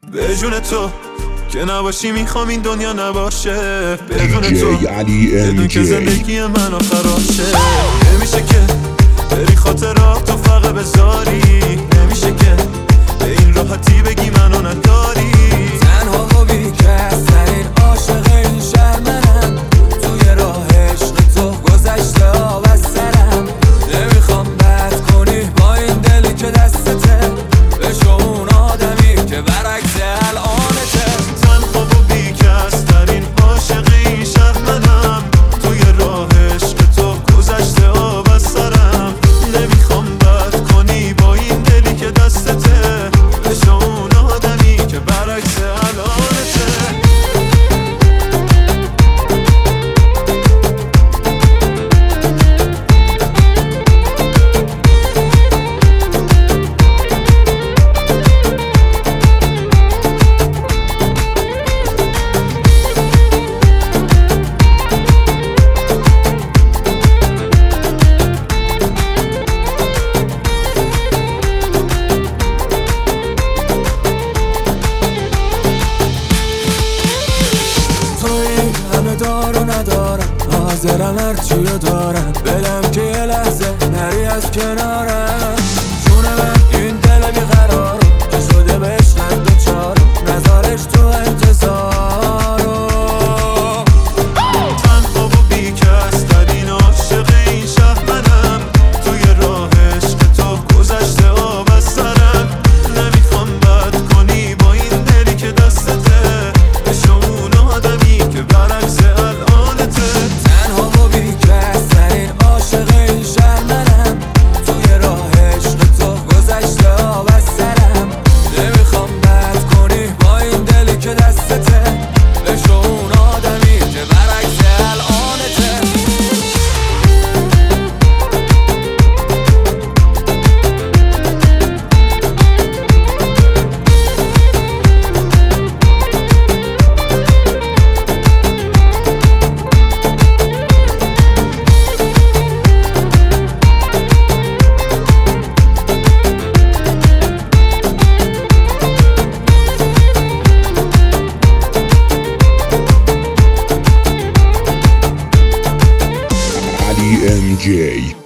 به جون تو که نباشی میخوام این دنیا نباشه، بدون تو علی بدون که زندگی منو خراشه. نمیشه که بری خاطراتو فقط بذاری، نمیشه که به این راحتی بگی منو نداری. تنها و بیکس ترین عاشق این شهر منم، توی راه عشق تو گذشته آب از سرم. نمیخوام بد کنی با این دلی که دستته، بشو اون آدمی که برعکس الانته. تنها و بیکس ترین عاشق این شهر منم، توی راه عشق تو گذشته آب از سرم. نمیخوام بد کنی با این دلی که دستته، بشو اون آدمی که برعکس الانته. دارو ندارم، حاضرم هرچیو دارم، بدم که یه لحظه نری از کنارم. جون من این دل بیقرارو که شده به عشقم دوچارو، نذارش تو انتظارو. تنها و بیکس ترین عاشق این شهر منم، توی راه عشق تو گذشته آب از سرم. نمیخوام بد کنی با این دلی که دستته، بشو اون آدمی که برعکس الانته. تنها و بیکس ترین عاشق این شهر منم، توی راه عشق تو گذشته آب از سرم. نمیخوام بد کنی با این دلی که دستته، بشو اون آدمی که برعکس الانته. MJ.